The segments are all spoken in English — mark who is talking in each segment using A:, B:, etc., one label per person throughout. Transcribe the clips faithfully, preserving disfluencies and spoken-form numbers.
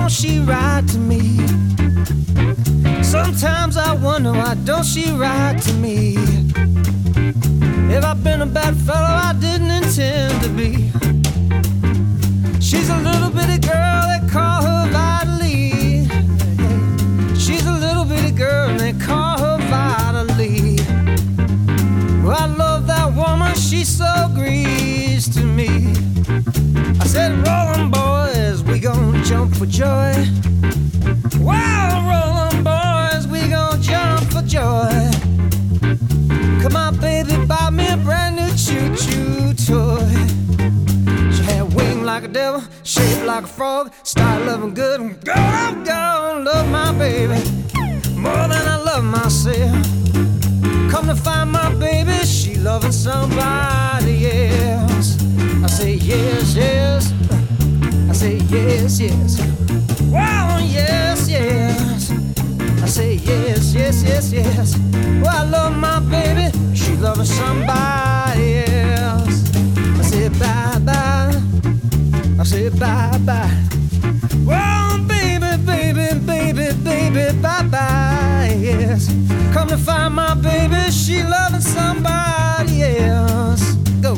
A: don't she ride to me? Sometimes I wonder why don't she ride to me? If I've been a bad fellow, I didn't intend to be. She's a little bitty girl, they call her Vitaly. She's a little bitty girl, and they call her Vitaly. Well, I love that woman, she's so greased to me. I said, rollin' boys, we gon' jump for joy. Wow, rollin' boys, we gon' jump for joy. Come on, baby, buy me a brand new choo-choo toy. She had wings like a devil, shaped like a frog. Started loving good, and girl, I'm gonna love my baby more than I love myself. Come to find my baby, she loving somebody else. I say yes, yes. I say yes, yes. Wow, yes, yes. I say yes, yes, yes, yes. Well, I love my baby, she loving somebody else. I say bye, bye. I say bye, bye. Well, baby, baby, baby, baby, bye, bye, yes. Come to find my baby, she loving somebody else. Go.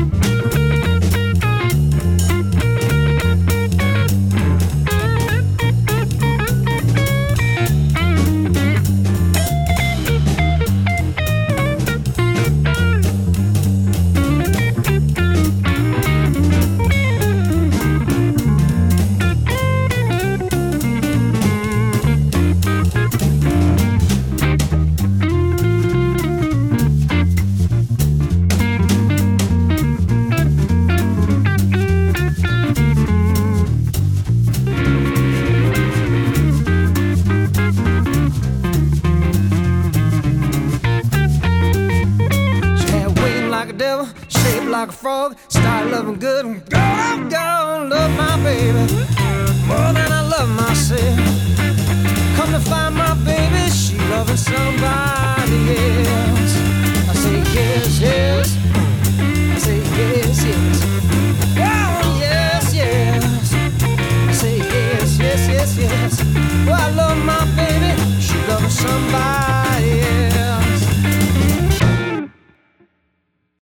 A: Like a frog, start loving good, and girl, I'm gonna love my baby more than I love myself. Come to find my baby, she loving somebody else. I say yes, yes. I say yes, yes. Wow, yes, yes. I say yes, yes, yes, yes. Well, I love